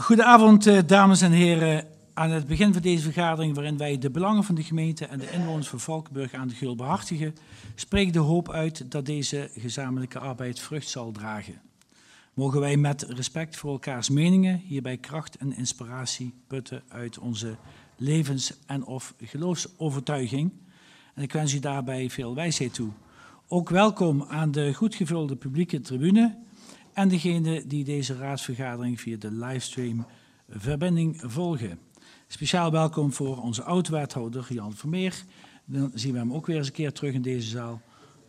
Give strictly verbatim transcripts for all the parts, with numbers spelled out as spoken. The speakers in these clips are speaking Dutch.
Goedenavond, dames en heren. Aan het begin van deze vergadering, waarin wij de belangen van de gemeente en de inwoners van Valkenburg aan de Geul behartigen, spreekt de hoop uit dat deze gezamenlijke arbeid vrucht zal dragen. Mogen wij met respect voor elkaars meningen hierbij kracht en inspiratie putten uit onze levens- en of geloofsovertuiging. En ik wens u daarbij veel wijsheid toe. Ook welkom aan de goed gevulde publieke tribune en degenen die deze raadsvergadering via de livestream verbinding volgen. Speciaal welkom voor onze oud-wethouder Jan Vermeer. Dan zien we hem ook weer eens een keer terug in deze zaal.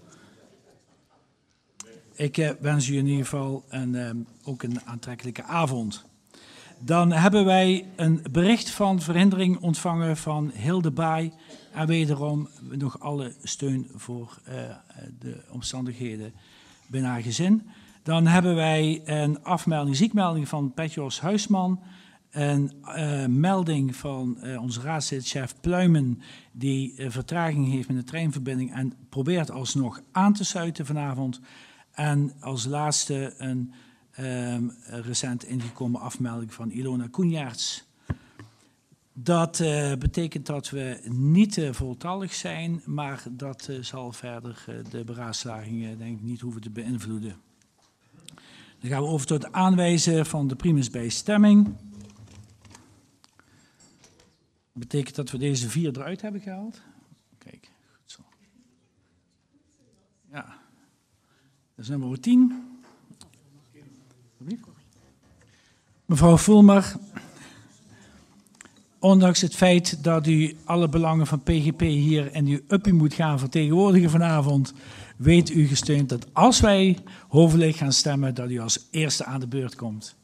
Ik eh, wens u in ieder geval een, eh, ook een aantrekkelijke avond. Dan hebben wij een bericht van verhindering ontvangen van Hilde Baai. En wederom nog alle steun voor uh, de omstandigheden binnen haar gezin. Dan hebben wij een afmelding, ziekmelding van Petros Huisman. Een uh, melding van uh, onze raadslid chef Pluimen, die uh, vertraging heeft met de treinverbinding en probeert alsnog aan te sluiten vanavond. En als laatste een um, recent ingekomen afmelding van Ilona Koenjaerts. Dat uh, betekent dat we niet uh, voltallig zijn, maar dat uh, zal verder uh, de beraadslagingen denk ik niet hoeven te beïnvloeden. Dan gaan we over tot het aanwijzen van de primus bij stemming. Dat betekent dat we deze vier eruit hebben gehaald. Kijk, goed zo. Ja, dat is nummer tien. Mevrouw Voelmer, ondanks het feit dat u alle belangen van P G P hier in uw uppie moet gaan vertegenwoordigen vanavond, weet u gesteund dat als wij hoofdelijk gaan stemmen, dat u als eerste aan de beurt komt.